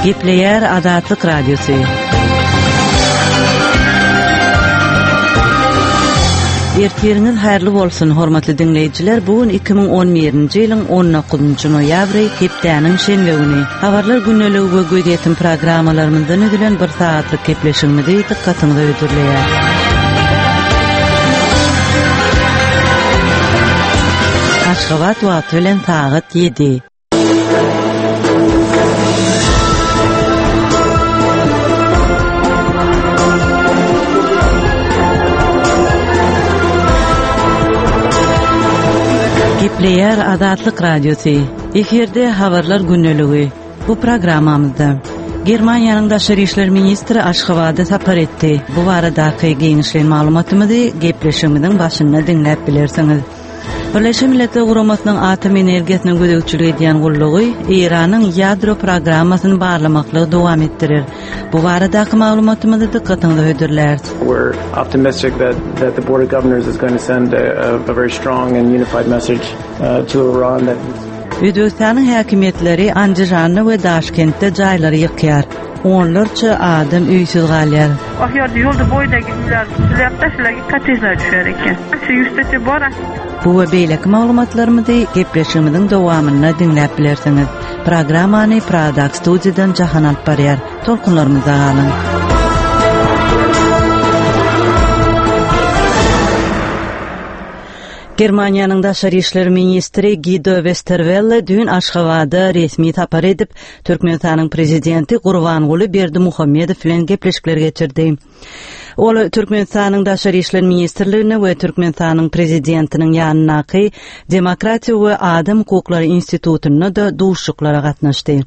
Gepleyer Azatlyk Radiosu. Ertiriniz hayırlı bolsun hormatly dinleyijiler. Bugün 2011-nji ýylyň 19-njy noýabry hepdäniň şenbe güni. Habarlar günneligi we göýdýetim programmalaryňdan ödülen bir saatlyk gepleşigimizi dikkatiňize ödürleýär. Aşgabat wagty bilen saat 7. Gepleyer Azatlyk Radiosu. Eferde habarlar günneligi. Bu programmamyzda Germaniýanyň daşary işler ministri Aşgabatda sapar etdi. Bu baradaky geňişlen maglumatymyzy gepleşigimiziň başynda dinläp bilersiňiz. Birleşik Milletler Guramasynyň atom energiýasyny gödäkçilik edýän gullugy Iranyň ýadro programmasyny barlamaklygy dowam etdirir. Bu baradaky maglumatymyzy dikkatiňize ödürler. We're optimistic that the Board of Governors is going to send a very strong and unified message to Iran that Özbekistanyň häkimetleri Andijan we Daşkentde jaýlary ýykýar. Onlarca adam üýsiz galýar. Ahýarda ýolda boýda gitdiler. Sülepdeşlerge katejler düşer eken. Şu ýüzde bara. Bu we beýleki maglumatlarymyzy gepleşigimiziň dowamyna dinläp bilersiňiz. Programmany Pradak studiýadan Jahan alyp barýar. Tolkunlarymyza galyň. Germaniýanyň daşary işler ministri Guido Westerwelle dün Aşgabatda resmi tapar edip Türkmenistanyň prezidenti Gurbanguly Berdimuhammedow bilen gepleşikler geçirdi. Ol Türkmenistanyň daşary işler ministrligine we Türkmenistanyň prezidentiniň ýanynaky Demokratiýa we Adam hukuklary institutyna da duşuklara gatnaşdy.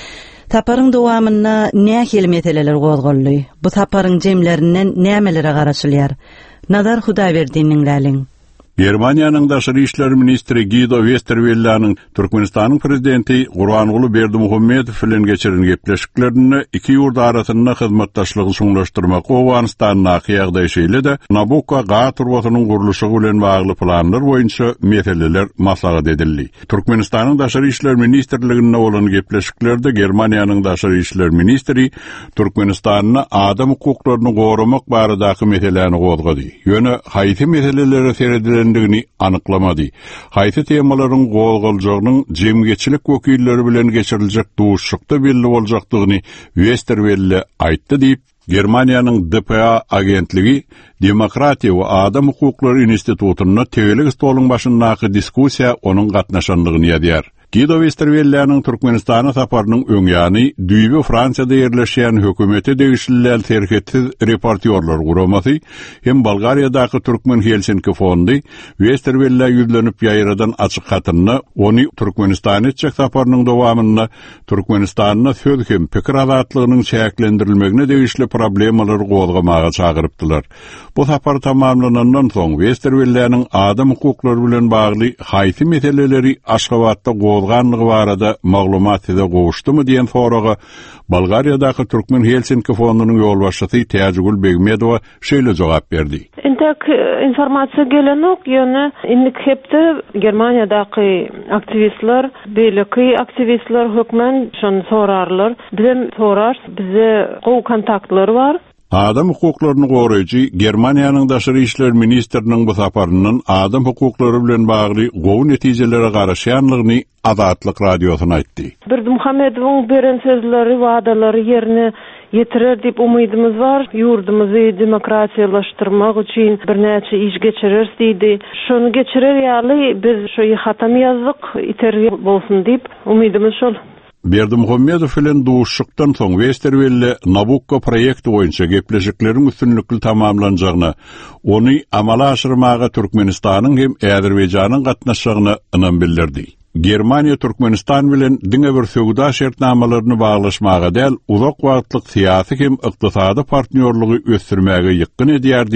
Taparyň dowamyna nähili meseleler gozgaldy? Bu taparyň jemlerinden nämelere garaşylýar? Nadar Hudaýberdiniň läliň. Germaniýanyň daşary işler ministri Guido Westerwelle'niň Türkmenistanyň prezidenti Gurbanguly Berdimuhammedow bilen geçiren gepleşiklerini iki ýurt arasynda hyzmatdaşlygy suňlaşdyrmak Owganistanyň ýagdaýşyla da Nabucco gat turbasynyň gurulşy bilen bagly planlar boýunça meseleler maslahat edildi. Türkmenistanyň daşary işler ministrliginde bolan gepleşiklerde Germaniýanyň daşary işler ministri Türkmenistanyň adam hukuklaryny goramak baradaky meselelerini gozgady. Ýöne haýsy meseleleri seredilen anyklamadı. Haýsy temalaryň gozgaljagynyň jemgeçilik wekilleri bilen geçiriljek duşukda belli boljakdygyny Westerwelle aýtdy diýip Germaniýanyň DPA agentligi Demokratiýa we Adam hukuklary institutyna tegelik stolyň başyndaky diskussiýa onuň gatnaşandygyny ýazýar. Guido Westerwelle'niň Türkmenistana saparynyň öňýany düýbi Fransiýada ýerleşýän hökümeti degişliler terketsiz reportýorlar guramasy hem Bolgariýadaky Türkmen Helsinki fondy Westerwelle ýüzlenip ýaýradan açyk hatyny ony Türkmenistana etjek saparynyň dowamyna Türkmenistanyň söz hem pikir azatlygynyň çäklendirilmegine degişli problemalary gozgamaga çagyrypdylar. Bu sapar tamamlanandan soň Westerwelle'niň adam hukuklary bilen bagly haýsy meseleleri Aşgabatda gozganlygy barada maglumat ede gowuşdymy diýen soraga Bolgariýadaky Türkmen Helsinki fondunyň ýolbaşçysy Täjgül Begmedowa şeýle jogap berdi. Entek informasiýa gelenok ýöne indik hepde Germaniýadaky aktivistler, beýleki aktivistler hökmen şonu sorarlar. Bizim sorar, bize gowy kontaktlary bar. Adam hukuklaryny goraýjy Germaniýanyň daşary işler ministriniň bu saparynyň adam hukuklary bilen bagly gowy netijelere garaşýanlygyny Azatlyk Radiosyna aýtdy. Berdimuhammedowyň beren sözleri, wagdalary ýerine ýetirer diýip umydymyz bar. Ýurdumyzy demokratiýalaşdyrmak üçin birnäçe iş geçirir diýdi. Şonu geçirer ýaly biz şo ýatam ýazdyk, iter bolsun diýip umydymyz şol. Berdimuhammedow bilen duşukdan soň Westerwelle Nabucco proýekti boýunça gepleşikleriň üstünlikli tamamlanjagyny, ony amala aşyrmaga Türkmenistanyň hem Äzerbeýjanyň gatnaşagyny ynam bildirdi. Germaniýa Türkmenistan bilen diňe bir söwda şertnamalaryny baglaşmaga däl uzak wagtlyk syýasy hem ykdysady partnerligi ösdürmäge ýykyn edýär diýip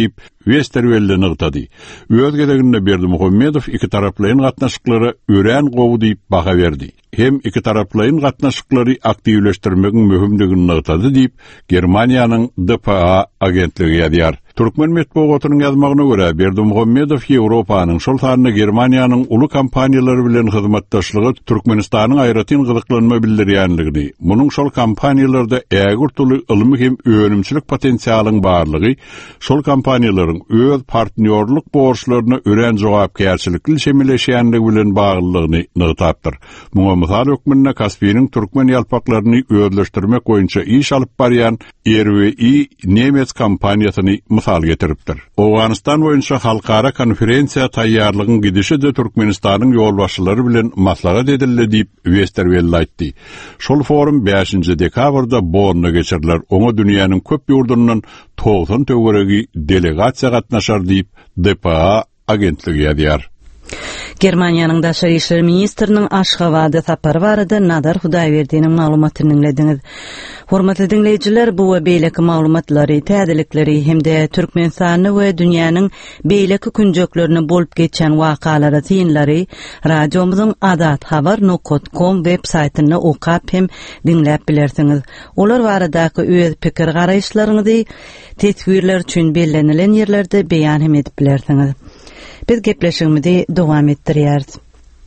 Westerwelle nıgtady. Öz gedeginde Berdimuhammedow iki taraplaryň gatnaşyklary örän gowy diýip baha berdi. Hem iki taraplaryň gatnaşyklary aktivleşdirmegiň möhümdigini nıgtady diýip Germaniýanyň DPA agentligi ýazýar. Türkmen metbuatynyň ýazmagyna görä Berdimuhammedow Ýewropanyň şol sanyny Germaniýanyň uly kompaniýalary bilen hyzmatdaşlygy Türkmenistanyň aýratyn gyzyklanma bildirýänligini, munyň şol kompaniýalarda ägir tuly ylmy hem önümçilik potensialyň barlygy, şol kompaniýalaryň öz partnerlik borçlaryna örän jogapkärçilikli şemleşýänligi bilen baglylygyny nıgtapdyr. Muňa mysal hökmünde Kaspiýanyň türkmen ýalpaklaryny özleşdirmek boýunça iş alyp barýan RWI Nemes kompaniýasyny misal getiripdir. Awganistan boýunça halkara konferensiýa taýýarlygyň gidişi de Türkmenistanyň ýolbaşçylary bilen maslahat edildi diýip Westerwelle aýtdy. Şol forum 5 dekabrda Bonnda geçiriler. Oňa dünýäniň köp ýurdundan 90 töweregi delegasiýa gatnaşar diýip DPA agentligi ýazýar. Germaniýanyň daşary işler ministriniň Aşgabatda sapary barada Nadar Hudaýberdiňiň maglumatyny dinlediňiz. Hormatly dinleýijiler, bu we beýleki maglumatlary, täzelikleri hemde Türkmenistany we dünýäniň beýleki künjeklerini bolup geçen wakalary synlary radiomyzyň adathabar.com web saýtyny okap hem dinläp bilersiňiz. Olar baradaky öz pikir garaýşlaryňyzy teswirler üçin bellenelen ýerlerde beýan hem edip bilersiňiz. Biz gepleşigimizi dowam etdirýäris.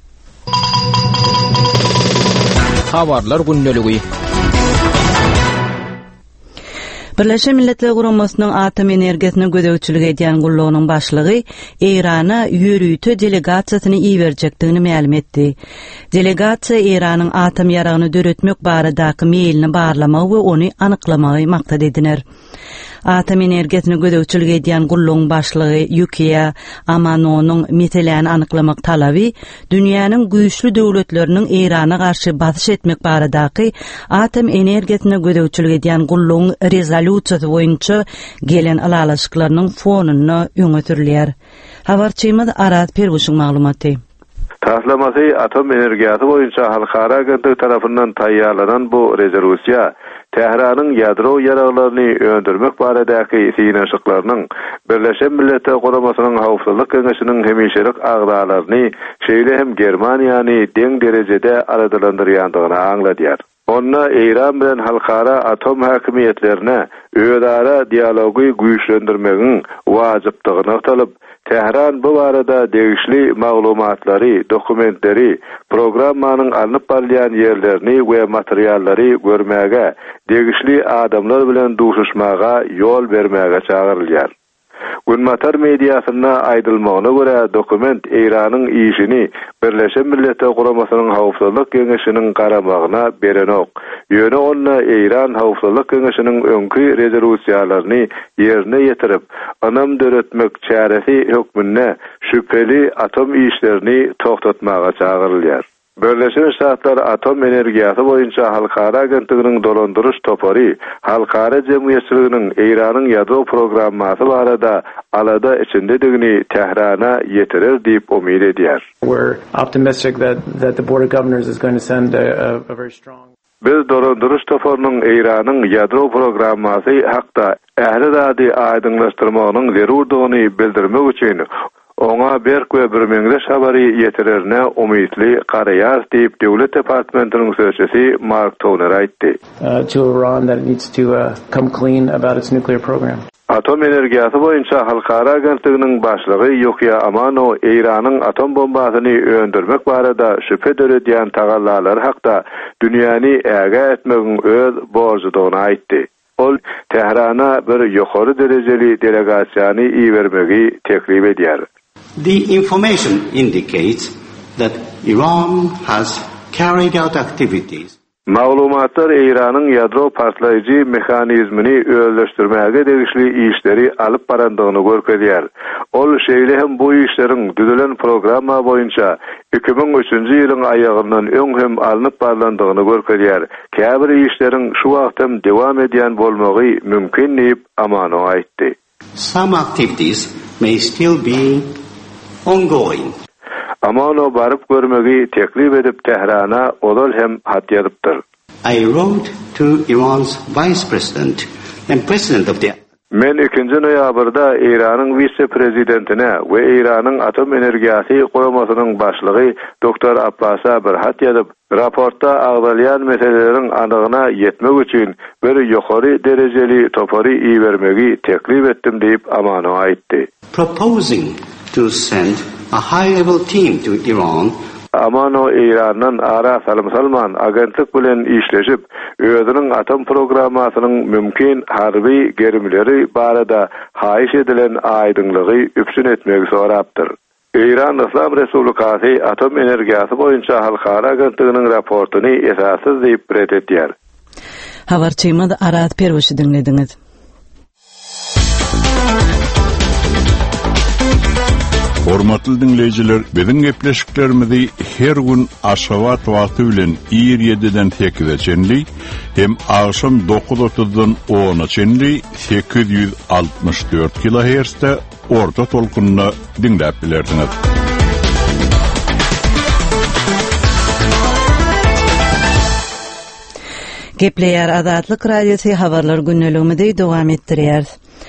Habarlar günneligi. Birleşen Milletler Guramasynyň atom energiýasyny gödäwçilik edýän gullugynyň başlygy Irana ýürüýte delegasiýasyny iýerjekdigini ma'lum etdi. Delegasiýa Iranyň atom ýaragyny döretmek baradaky meýilini barlamak we ony anyklamagy maksat edinir. Atom energiýasyny gödäwçilik edýän gullugyň başlygy Yukiya Amanonyň meseleni anyklamak talaby dünýäniň güýçlü döwletleriniň Irana garşy basyş etmek baradaky atom energiýasyny gödäwçilik edýän gullugyň rezolýusiýasy boýunça gelen alalaşyklarynyň fonuny öňe sürilýär. Habarçymyz Arat Perguşyň maglumaty. Taslamasy atom energiýasy boýunça halkara agentligi tarapyndan taýýarlanan bu rezolýusiýa Tehranyň ýadro ýaraglaryny öndürmek baradaky synaşyklarynyň Birleşen Milletler Guramasynyň Hawpsuzlyk Keňeşiniň hemişelik agdalaryny şeýle hem Germaniýany deň derejede aradylandyrýandygyny aňladýar. Onna Iran bilen halkara atom hakimiýetlerine öýdara dialogy güýçlendirmegiň wajypdygyny aýtylyp, Tehran bu barada degişli maglumatlary, dokumentleri, programmanyň alınıp barýan ýerlerini we materiallary görmäge, degişli adamlar bilen duşuşmaga ýol bermäge çagyrylýar. Günmatar mediasyna aýdylmagyna görä dokument Iranyň işini Birleşen Milletler Guramasynyň Hawpsuzlyk Keňeşiniň garamagyna berenok. Ýöne onna Iran Hawpsuzlyk Keňeşiniň öňkü rezolýusiýalaryny ýerine ýetirip, anam döretmek çäresi hökmünde şüpheli atom işlerini toktatmaga çagyrylýar. Birleşen Ştatlar atom energiýasy boýunça halkara agentliginiň dolandyryş topary, halkara jemgyýetçiliginiň Iranyň ýadro programmasy barada alada içindedigini Tehrana ýetirir diýip umyt edýär. We're optimistic that the Board of Governors is going to send a very strong. Biz dolandyryş toparynyň Iranyň ýadro programmasy hakda ähli zady aýdynlaşdyrmagynyň zerurdygyny bildirmek üçin oňa berk we bir meňdeş habary ýetiririne umytly garaýar diýip Döwlet Departamentynyň sözçisi Mark Toner aýtdy. To Iran that it needs to come clean about its nuclear program. Atom energiýasy boýunça halkara agentliginiň başlygy Yukiya Amano Iranyň atom bombasyny öndürmek barada şüphe döredýän tagallalary hakda dünýäni äge etmegiň öz borjudygyny aýtdy. Ol Tehrana bir ýokary derejeli delegasiýany iýermegi teklip edýär. The information indicates that Iran has carried out activities. Maglumatlar Iranyň ýadro partlaýjy mehanizmini özleşdirmäge degişli işleri alyp barandygyny görkezýär. Ol şeýle hem bu işleriň düzelen programma boýunça 2003-nji ýylyň aýagyndan öň hem alynyp barlandygyny görkezýär. Käbir işleriň şu wagtym dewam edýän bolmagy mümkin diýip Amano aýtdy. Some activities may still be ongoing. Amano barıp görmegi teklip edip Tehrana odol hem hat ýazypdyr. I wrote to Iran's Vice President and President of the Men 2 noyabrda İran'ın vice prezidentine ve İran'ın atom enerjisi korumasynyň başlygy Dr. Abbasa bir hat ýazyp, raportda agdalýan meselelerin anygyna ýetmek üçin bir ýokary derejeli topary iýermegi teklip etdim diýip amana aýtdy. Proposing to send a high-level team to Iran. Amano İran'dan Ara Salman agentlik bilen işleşip özünün atom programasynyň mümkin harby gerimleri barada haýyş edilen aýdynlygy üpsün etmegi sorapdyr. İran Islam Respublikasy atom enerjisi boýunça halkara agentligining raportuny esassız diýip redetýär. Habarçymyz Arat Perwişi dinlediňiz. Hormatly dinleýijiler, biziň gepleşiklerimizi her gün Aşgabat wagty bilen 7-den 8-e çenli, hem agşam 9:30-dan 10-a çenli 864 kHz-de orta tolkunna dinläp bilerdiňiz. Gepleýär Azatlyk radiosi habarlar günneliginde dowam etdirýär.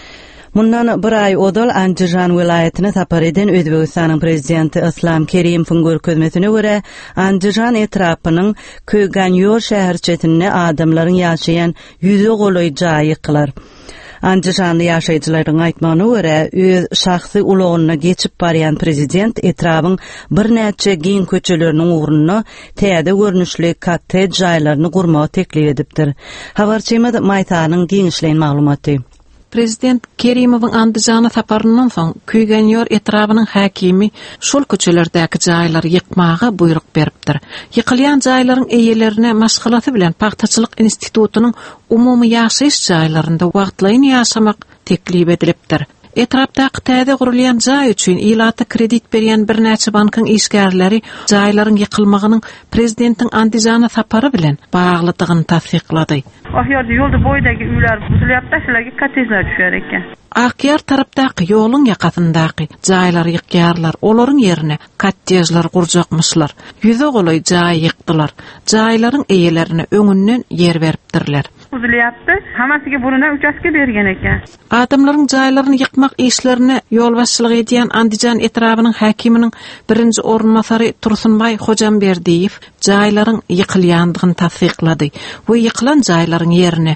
Mundan bir ay odal Andijan vilayetine tapar eden Özbegistanyň prezidenti Islom Kerimovň görkezmesine görä, Andijan etrapynyň Köganyor şäherçetine adamlaryň ýaşaýan ýüze goloý jaý ýykylar. Andijanda ýaşaýjylaryň aýtmagyna görä, öz şahsy ulagyna geçip barýan prezident etrabyň bir näçe giň köçeleriniň ugruna täze görnüşli katte jaýlaryny gurmagy teklip edipdir. Habarçymyz Maýtanyň giňişleýän maglumaty. Prezident Kerimowyň Andijana saparyndan soň Köýgenýör etrabynyň häkimi şol köçelerdäki jaýlary ýykmagy buyruk beripdir. Ýykylýan jaýlaryň eýelerine maşgalasy bilen Paxtaçylyk institutunyň umumy ýaşaýyş jaýlarynda wagtlaýyn ýaşamak teklip edilipdir. Etrapdaky täze gurulýan jaý üçin ilata kredit berýän bir näçe bankyň işgärleri jaýlaryň ýykylmagynyň prezidentiň Andijana sapary bilen baglydygyny tasdiklady. Ahýarda ýolda boýdaky üýler buzylyapda, şularga kottejler düşýär eken. Akyar tarapdaky ýoluň ýakasyndaky jaýlary ýykýarlar, olaryň ýerine kottejler gurjakmyşlar. Ýüze goloý jaý ýykdylar. Jaýlaryň eýelerine öňünden ýer beripdirler. Buzylyapdy, hamasyga buruna uçaske bergen eken. Adamlaryň jaýlaryny ýykmak işlerine ýol başçylyk edýän Andijan etrabynyň häkiminiň birinji ornmasary Tursunbay Hojamberdiýew jaýlaryň ýykylýandygyny tasdiklady. Bu ýykylan jaýlaryň ýerine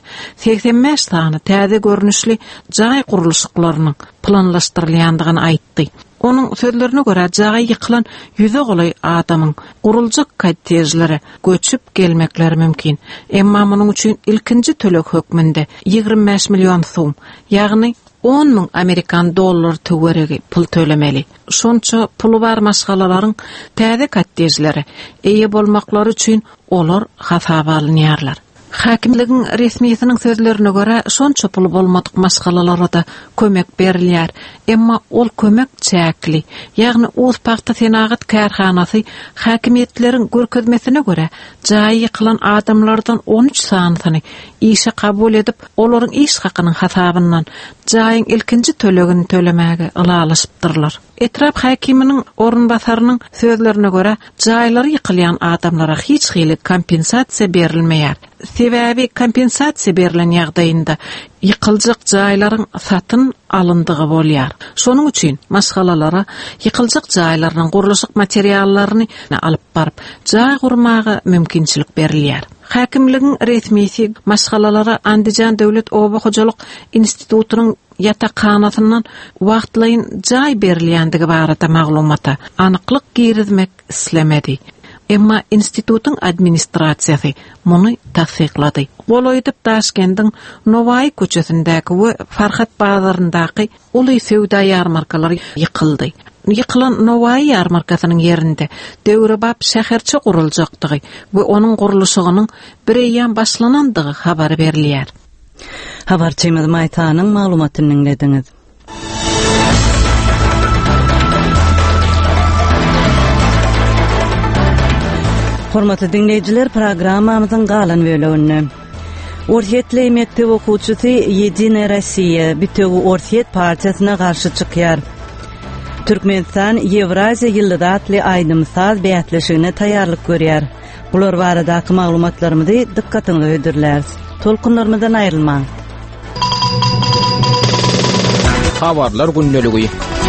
85 sany täze görnüşli jaý guruluşyklarynyň planlaşdyrylýandygyny aýtdy. Onun sözlerine göre jagy ýykylan ýüze goloý adamyň guruljak kottejlere göçüp gelmekleri mümkin. Emma munyň üçin ilkinji tölek hökmünde 25 milyon soum, ýagny 10 000 Amerikan dollary töweregi pul tölemeli. Şonça pulu bar maşgalalaryň täze kottejlere eýe bolmaklary üçin olar hasaba alynýarlar. Hakimligiň resmiýetiniň sözlerine göre şonça pul bolmadyk maşgalalara da kömek berilýär. Emma ol kömek çäkli. Ýagny Uws paxta senagat kärhanasy hakimiýetleriň görkezmesine göre jaý ýykylan adamlardan 13 sanyny işe kabul edip olaryň iş hakynyň hasabyndan jaýyň ilkinji tölegini tölemäge ılalaşypdyrlar. Etrap hakiminiň orunbasarynyň sözlerine göre jaýlary ýykylýan adamlara hiç hili kompensasiýa berilmeýär. Sebäbi kompensasiýa berilen ýagdaýynda ýykyljak jaýlaryň satyn alyndygy bolýar. Şonuň üçin maşgalalara ýykyljak jaýlarynyň guruluşyk materiallaryny alyp baryp jaý gurmagy mümkinçilik berilýär. Hakimligiň resmiýeti maşgalalara Andijan Döwlet Oba Hojalyk institutunyň ýatakhanasynyň wagtlaýyn jaý berilýändigi barada maglumata anyklyk girizmek islemedi. Emma institutun administrasiýasy muny tasdiklady. Boloýdyp Taşkendiň Nowaý köçesindäki we Farhat bazaryndaky uly sewda ýarmarkalary ýykyldy. Ýykylan Nowaý ýarmarkasynyň ýerinde Döwrebap şäherçe guruljakdygy we onuň guruluşygynyň bir ýan başlanandygy habary berilýär. Habarçymyz Maýtanyň maglumatyny dinlediňiz. Hormatly dinleyijiler, programmamyzyň galan bölegini. Orhiýetli mektep okuwçysy Yedina Rossiya Bütegi Orhiýet partiýasyna garşy çykýar. Türkmenistan Ýewraziýa ýyllyda atly aýdymsaz beýatleşigine taýýarlyk görýär. Bular baradaky maglumatlarymyzy dikkatiňize öýdürler. Tolkunlarymyzdan aýrylmaň. Habarlar günneligi.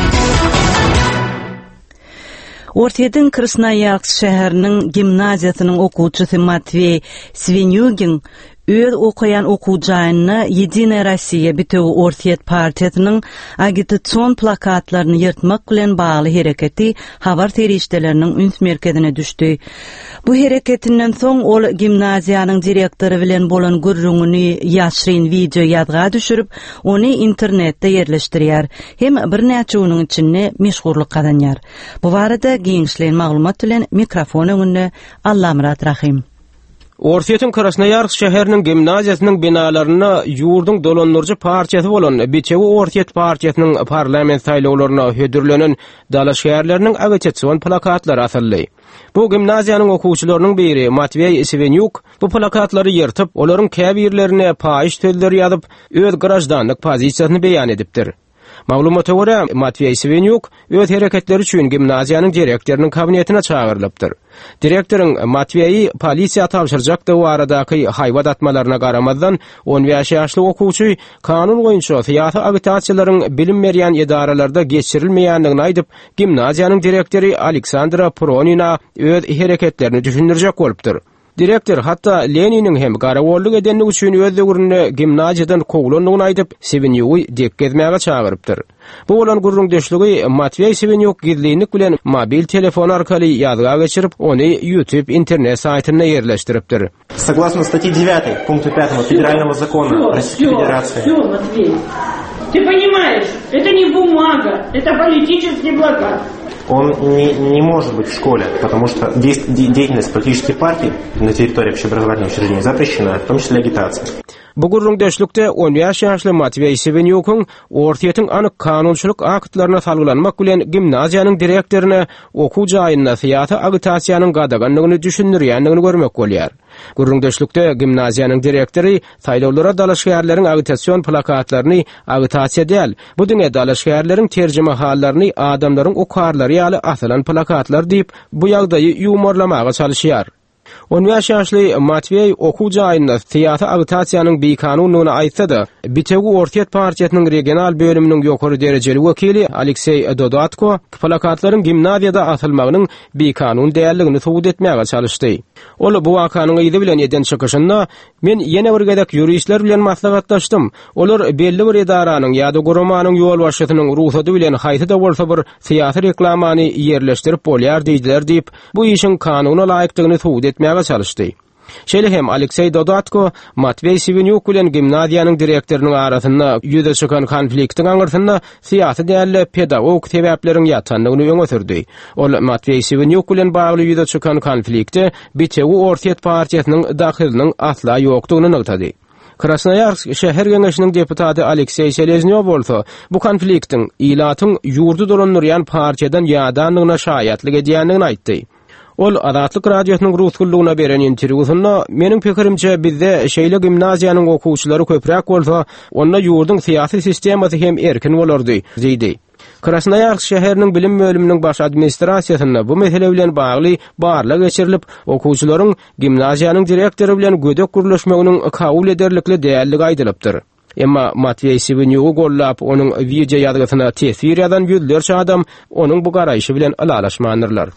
Ortiyadın Krasnoyarsk şäheriniň gimnaziýasynyň okuwçysy Matvey Svenyugin öz okuyan okuwjagyny Yedinaya Rossiya Bitiw Ortiyat partiýasynyň agitasion plakatlaryny ýyrtmak bilen bagly hereketi habar terişdeleriniň üns merkezine düşdi. Bu hereketinden soň ol gimnaziýanyň direktory bilen bolan gürrüňini ýaşryn video ýadga düşürip, ony internetde ýerleşdirýär. Hem bir näçe onuň içinde meşgurlyk kazanýar. Bu barada giňişlerin maglumat bilen mikrofon öňünde Allamrat Rahim. Ortiyatın Krasnoyarsk şäheriniň gimnaziýasynyň binalaryna ýurdun dolanlyrjy partiýasy bolan Bitiw Ortiyat partiýasynyň parlament saýlawlaryna hödürlenen dalaşgärleriniň agitasion plakatlary asyldy. Bu gimnaziýanyň okuwçylarynyň biri Matvey Svenyuk bu plakatlary ýyrtyp, olaryň käbirlerine paýyş sözleri ýazyp, öz grajdanlyk pozisiýasyny beýan edipdir. Maglumata görä Matvey Svenyuk öz hereketleri üçin gimnaziýanyň direktorunun kabinetine çağırlypdyr. Direktorun Matveyi polisiýa tapşyrjak da o aradaky haýbat atmalaryna garamazdan 15 ýaşly okuwçy kanun boýunça syýasy agitasiýalaryň bilim berýän idaralarda geçirilmeýändigini aýdyp, gimnaziýanyň direktori Aleksandra Pronina öz hereketlerini düşündirjek bolupdyr. Direktor hatta Leninin hem garawolluk edenlik üçin öz döwründe gimnaziýadan kowulandygyny aýdyp, Svenyugy dekkezmäge çağırypdyr. Bu bolan gurrundeşligi Matvey Svenyuk gizlilik bilen mobil telefon arkaly ýazga geçirip, ony YouTube internet saýtyna ýerleşdiripdir. Согласно статье 9 пункту 5 Федерального закона Российской Федерации. Всё, Матвей. Ты понимаешь, это не бумага, это политический блокад. Он не может быть в школе, потому что деятельность политических партий на территории общеобразовательных учреждений запрещена, в том числе агитация. Bu gurrundeşlikde 10 ýaşly Matvey Svenyukyň ortiýatyň anyk kanunçylyk aktlaryna salgylanmak bilen gimnaziýanyň direktoruna okuw jaýyna syýasy agitasiýanyň gadaganlygyny düşündirýändigini görmek bolýar. Gurrundeşlikde gimnaziýanyň direktory saýlawlara dalaşgärleriň agitasiýon plakatlaryny agitasiýa däl, bu diňe dalaşgärleriň terjime hallaryny adamlaryň okarlary ýaly asylan plakatlar diýip bu ýagdaýy ýumorlamaga çalışýar. 10 ýaşly Matvey okuw jaýynda syýasy agitasiýanyň beýkanunlygyna aýtsa-da, Bitiw Ortiyat partiýasynyň regional bölüminiň ýokary derejeli wekili Aleksey Dodatko plakatlaryň gimnaziýada asylmagynyň beýkanun däldigini subut etmäge çalışdy. Ol bu wakanyň ýyly bilen eden çykyşynda men ýene bir gedek ýuristler bilen maslahatlaşdym. Olar belli bir edaranyň ýa-da gurumanyň ýol başçysynyň ruhsady bilen haýsy da bolsa bir syýasy reklamany ýerleşdirip bolýar diýdiler diýip, bu işin kanuna laýykdygyny subut etmäge çalışdy. Şeýle hem Aleksey Dodatko Matvey Svenyuk bilen gimnaziýanyň direktorynyň arasynda ýüze çykan konfliktiň aňyrsynda syýasy däli pedagog sebäpleriň ýatanlygyny öňe sürdi. Ol Matvey Svenyuk bilen bagly ýüze çykan konflikti Bitiw Ortiyat partiýasynyň dahylnyň asla ýokdugyny nygtady. Krasnoyarsk şäher geňeşiniň deputaty Aleksey Seleznyov bolsa, bu konfliktiň ilatyň ýurdu dolanýan partiýadan ýadanlygyna şaýatlyk edýändigini aýtdy. Ol Adatlyk radiosynyň ruhsuzlygyna beren interwýusynda meniň pikirimçe bizde şeýle gimnaziýanyň okuwçylary köpräk bolsa, onda ýurdun syýasy sistemasy hem erkin bolardy, diýdi. Krasnoyarsk şäheriniň bilim bölüminiň baş administrasiýasynda bu mesele bilen bagly barlyk geçirilip, okuwçylaryň gimnaziýanyň direktory bilen gödek gürleşmeginiň kabul ederlikli dälligi aýdylypdyr. Emma Matvey Svenyugy gollap onuň video ýazgysyna tesir eden ýüzlerçe adam onuň bu garaýşy bilen alalaşmanyrlar.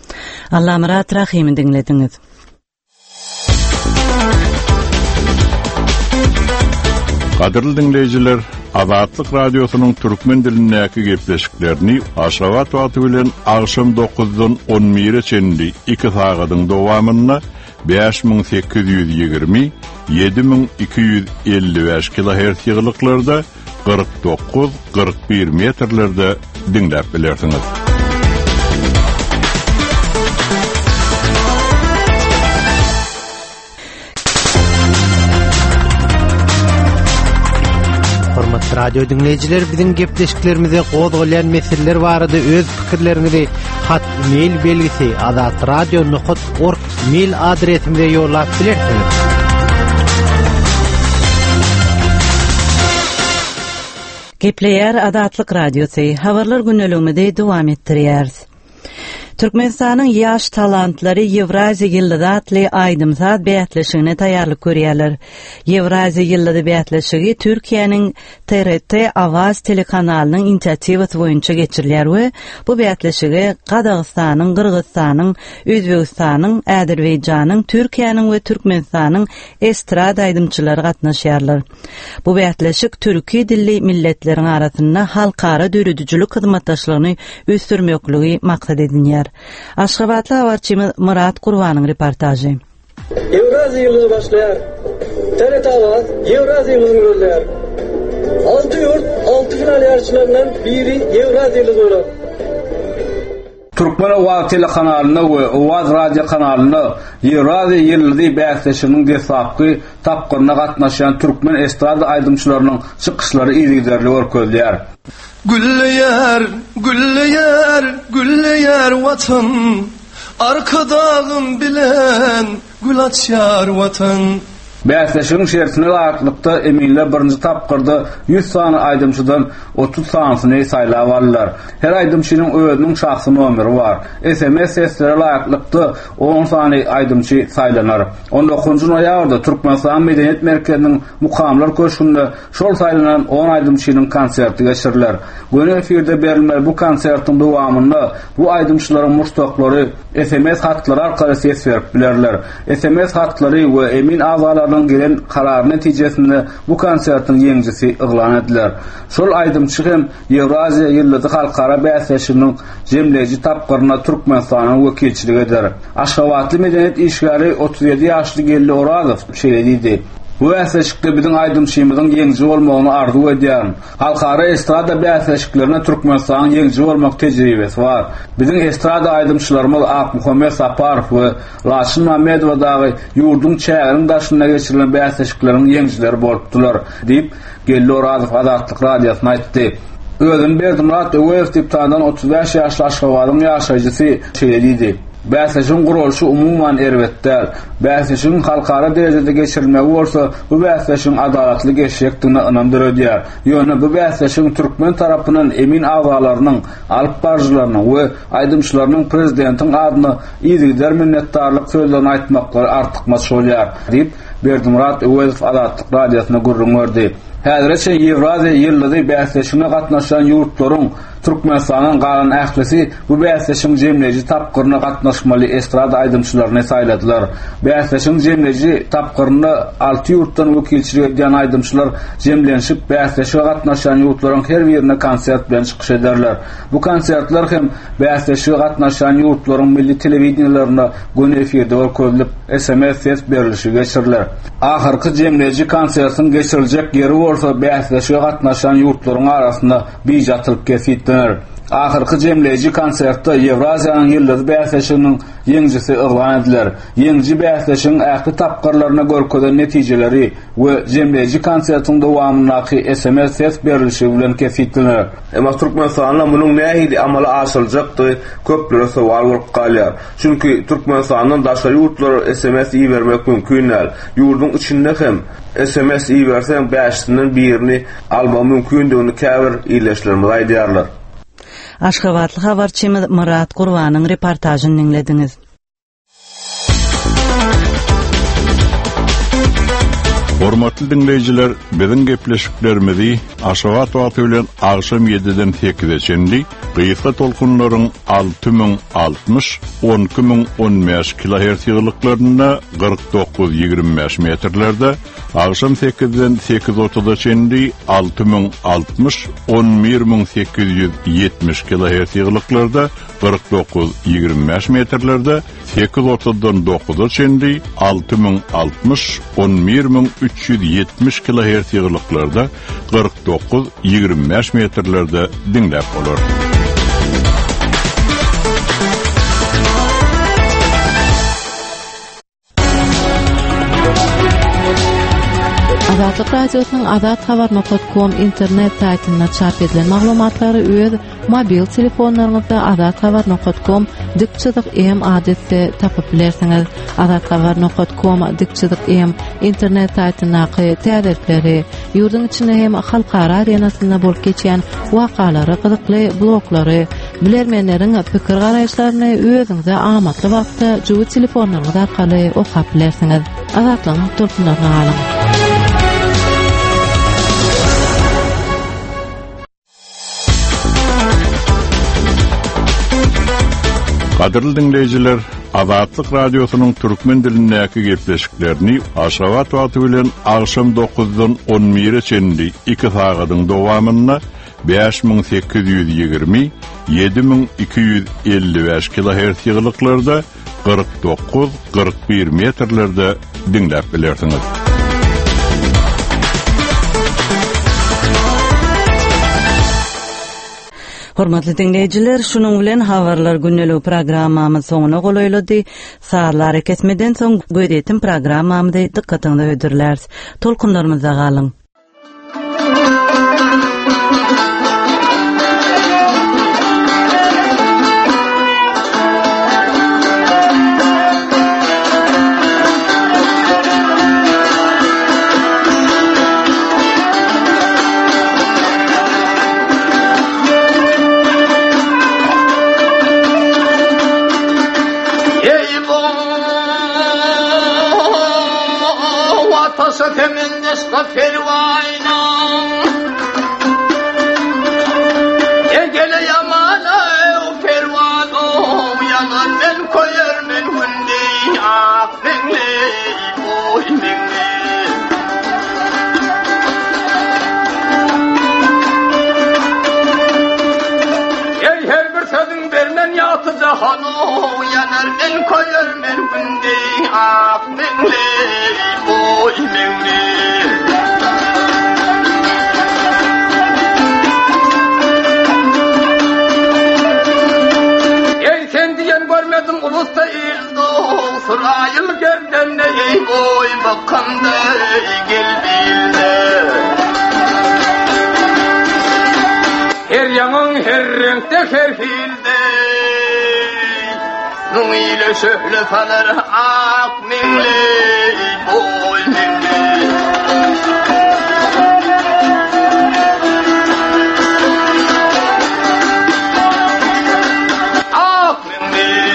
Allamrat Rahim dinlediňiz. Qadirli dinleyijiler, Adatlyk radiosynyň türkmen dilindäki gepleşiklerini Aşgabat wagty bilen agşam 9-dan 11-çe 2 sagatyň dowamyna 5820 7255 kHz ýyglyklarda 49-41 metrlerde dinläp bilersiňiz. Radio dinleyijiler, biziň gepleşiklerimize gozgalayan meseleler barada öz pikirlerinizi hat mail belgisi azatradio.org mail adresimize ýollap bilersiňiz. Gepleýär Adatlyk radiosy habarlar günneliginde dowam etdirýär. Türkmenistanyň ýaş talantlary Ewraziýa ýyllygy atly aýdymsat bäýatleşigine taýýarlyk görýärler. Ewraziýa ýyllygy bäýatleşigi Türkiýanyň TRT Awaz telekanalynyň inisiatiwasy boýunça geçirilýär we bu bäýatleşigi Gadagystanyň, Kyrgyzstanyň, Özbegistanyň, Äzerbeýjanyň, Türkiýanyň we Türkmenistanyň estrada aýdymçylary gatnaşýarlar. Bu bäýatleşik türki dilli milletleriň arasynda halkara döredüjilik hyzmatdaşlygyny ösdürmekligi maksat edilýär. Aşgabatly habarçymyz Murat Gurbanyň reportajy. Ewraziýa ýylygy başlaýar. TRT Awaz Ewraziýa ýylygyny görýär. 6 ýurt 6 final ýarşylaryndan biri Ewraziýa ýylygy bolar. Türkmen Awaz telekanalyna we Awaz radio kanalyna Ewraziýa ýylygy bäýatleşiginiň desapky tapgyryna gatnaşan türkmen estrada aýdymçylarynyň çykyşlary ýygyderli görkezlýär. Gülleyar, gülleyar, gülleyar vatan, arkadağım bilen gül açar vatan. Bäýatleşiginiň şertine laýyklykda eminler birinji tapgyrda 100 sany aýdymçydan 30 sanyny saýlap aldylar. Her aýdymçynyň özüniň şahsy nomeri bar. SMS seslere laýyklykda 10 sany aýdymçy saýlanar. 19-njy noýabrda Türkmenistan Medeniyet Merkeziniň mukamlar köşkünde şol saýlanan 10 aýdymçynyň konserti geçiriler. Göne efirde berilmeli bu konsertiň dowamında bu aýdymçylaryň muştaklary SMS hatlary arkaly ses berip bilerler. SMS hatlary we emin azalardan gelen karar netijesinde bu konsertin ýeňjisi yglan ediler. Şol aýdymçy hem Ewraziýa ýyllygy halkara bäýatleşiginiň jemleji tapgyryna Türkmenistanyň wekilçiligi eder. Aşgabatly medeniyet işgäri 37 ýaşly Gelli Orazow şeýledi. Bu bäýatleşikde biziň aýdymçymyzyň ýeňji bolmagyny arzu edýän. Halkara estrada bäýatleşiklerine Türkmenistanyň ýeňji bolmak tejribesi bar. Biziň estrada aýdymçylarymyz Akmuhammed Saparow we Laçyn Mammedow dagy ýurdun çäginiň daşyna geçirilen bäýatleşikleriniň ýeňjileri bolupdylar, diýip Gelli Orazow Azatlyk radiosyna aýtdy. Özüm Berdimurat Öweýew tiptandan 35 ýaşly Aşgabatyň ýaşaýjysy şeýledi. Bäýatleşigiň gurulşy umumyň erbetdär. Bäýatleşigiň halkara derejede geçirilmegi bolsa, bu bäýatleşigiň adalatly geçýekdigine ynandyr edýär. Ýöne bu bäýatleşigiň türkmen tarapynyň emin awalarynyň, alyp barjylarynyň we aýdymçylarynyň prezidentiň adyna ýygyder minnetdarlyk sözlerini aýtmaklary artykmas bolýar, diýip Berdimurat Öweýew Azatlyk radiosyna gurrunýardy. Häzirçe Ewraziýa ýyllygy bäýatleşigine gatnaşan ýurtlaryň Türkmenistanyň galan ählisi bu bäýatleşigiň jemleji tapgyryna gatnaşmaly estrada aýdymçylaryny saýladylar. Bäýatleşigiň jemleji tapgyryna 6 ýurtdan wekilçilik edýän aýdymçylar jemlenşip bäýatleşige gatnaşan ýurtlaryň her birine konsert bilen çykyş ederler. Bu konsertler hem bäýatleşige gatnaşan ýurtlaryň milli telewiziýalaryna göne efirde görkezilip SMS ses berilişi geçiriler. Ahyrky jemleji konsertiň geçiriljek ýeri bolsa bäýatleşige gatnaşan ýurtlaryň arasynda bijatlyk kesitler. Ahyrky jemleji konsertde Ewraziýanyň ýyllygy bäýatleşiginiň ýeňjisi yglan ediler. Ýeňji bäýatleşigiň ähli tapgyrlaryna görkezden netijeleri we jemleji konsertiň dowamyndaky SMS ses berilişi bilen kesitler. Emma Türkmenistanyň munyň nähili amala aşyljakdy, köplere sowal bolup galýar. Çünki Türkmenistanyň daşary ýurtlary SMS iýermek mümkindir. Ýurdun içinde hem SMS iýersen bäşinden birini alma mümkindigini käbir ýerleşlerimiz aýdýarlar. Aşgabatly habarçymyz Murat Gurbanyň reportajyny dinlediňiz. Hormatly dinleyijiler, biziň gepleşiklerimizi Aşgabat wagty bilen agşam 7-den 8-e çenli gysga tolkunlaryň 6060 12015 kHz ýygylyklaryna 49-25 metrlerde, agşam 8-den 8:30-a çenli 6060 11870 kHz ýygylyklaryda 49-25 metrlerde, 8:30-dan 9-a çenli 6060 11370 kHz ýygylyklaryda 49-25 metrlerde dinläp bolar. Azatlyk radiosynyň azathabar.com internet saýtyna çap edilen maglumatlary öz mobil telefonlaryňyzda azathabar.com /m adresde tapyp bilersiňiz. Azathabar.com /m internet saýtynyňky täzelikleri, ýurdun içinde hem halkara arenasynda bolup geçýän wakalary, gyzykly bloglary, Bilermenleriň pikir garaýşlaryny özüňize amatly wagtda juwy telefonlaryňyz arkaly okap bilersiňiz. Azatlygyň turpynaryna alyň. Qadirli dinleyijiler, Azatlyk radiosynyň türkmen dilindäki gepleşiklerini Aşgabat wagty bilen agşam 9-dan 11-çe 2 sagatyň dowamyna 5820 7255 kHz ýyglyklarda 49-41 metrlerde dinläp bilersiňiz. Hormatly dinleyijiler, şunun bilen habarlar günnelik programmamyz soňuna golaýlady. Saatlar kesmeden soň göýdetim programmamyzy dikkatiňize ödürlär. Tolkunlarymyza galyň. Her yanın her renkte her filde Nun ile söhle falar ak minli boy minli ak minli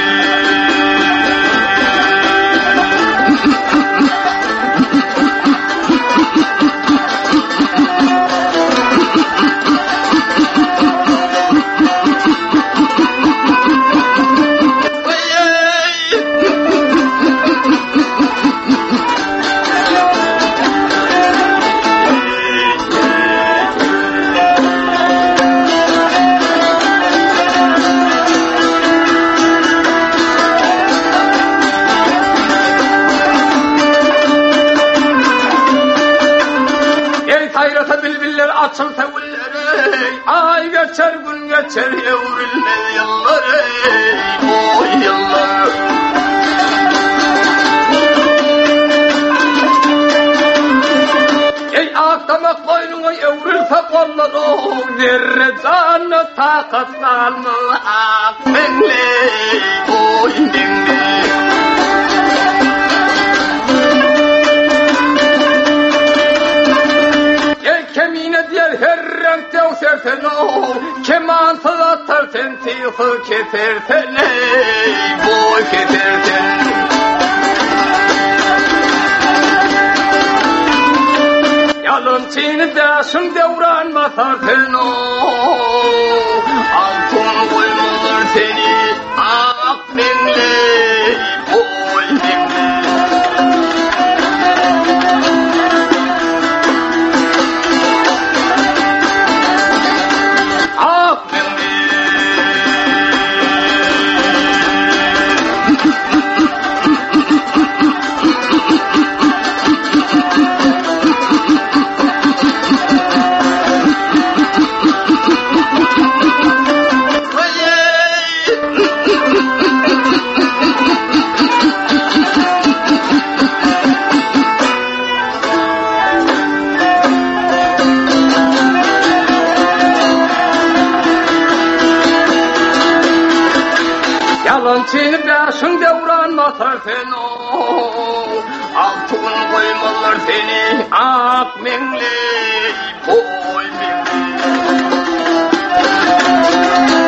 açıl tevülleri ay geçer gün geçer evrilmez yılları o yıllar ey aktamak boynuna evrilse kolları verre canı takatlanma ak menli o menli kemine diğer her renkte o serteno keman salattar tentihı ketertene boy keterten yalın çiğni daşın devran matarteno altın koymalar seni ak menli boy menli Çiğni başın devran matar seni altın koymalar seni ak menli boy menli